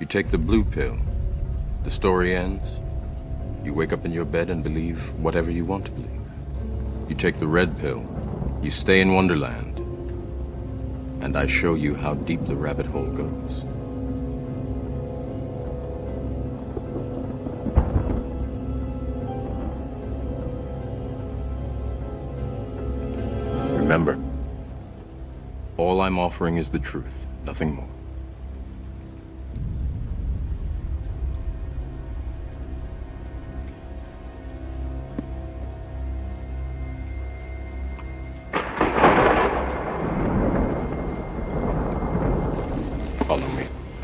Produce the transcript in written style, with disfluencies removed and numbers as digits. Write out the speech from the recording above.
You take the blue pill. The story ends. You wake up in your bed and believe whatever you want to believe. You take the red pill. You stay in Wonderland. And I show you how deep the rabbit hole goes. Remember, all I'm offering is the truth, nothing more.